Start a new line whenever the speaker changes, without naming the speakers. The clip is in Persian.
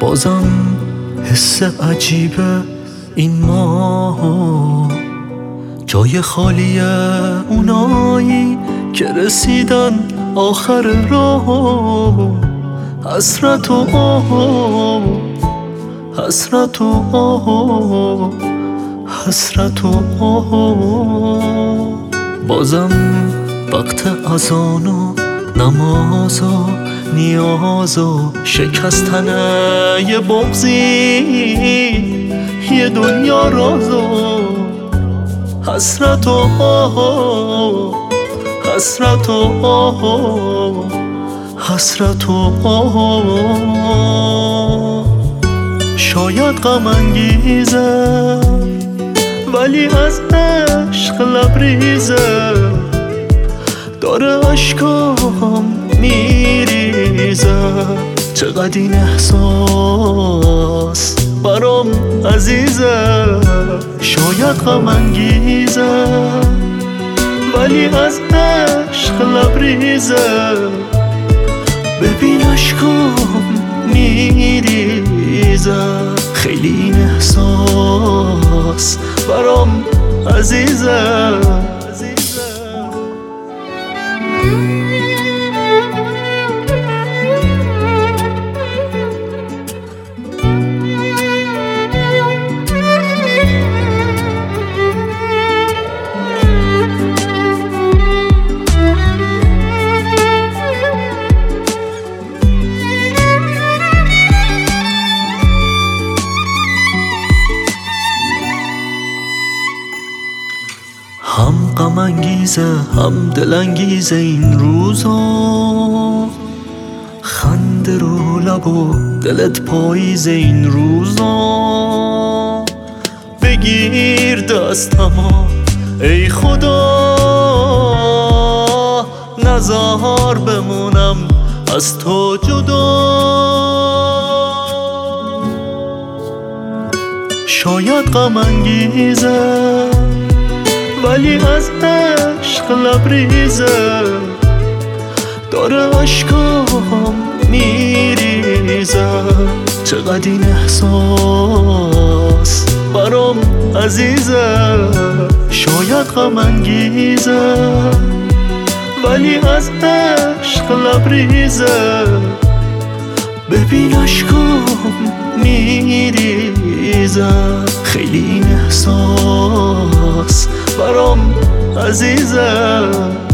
بازم حس عجیبه این ما، جای خالی اونایی که رسیدن آخر راه. حسرت و آه، حسرت و آه، حسرت و آه. بازم وقت اذان و نماز و نیاز و شکستن یه بغضی، یه دنیا راز و حسرت و آه، حسرت و آه، حسرت و آه. شاید غم انگیزه ولی از عشق لبریزه، داره اشکام میریزه. چقدر این احساس برام عزیزه. شاید غم انگیزه ولی از عشق لبریزه، ببین اشکام میریزه. خیلی این احساس برام عزیزه. هم غم انگیزه هم دل انگیزه این روزا، خنده رو لب و دلت پاییزه این روزا. بگیر دستمو ای خدا، نزار بمونم از تو جدا. شاید غم انگیزه ولی از عشق لبریزه، داره اشکام میریزه. چقدر این احساس برام عزیزه. شاید غم انگیزه ولی از عشق لبریزه، ببین اشکام میریزه. خیلی این احساس برام عزیزه.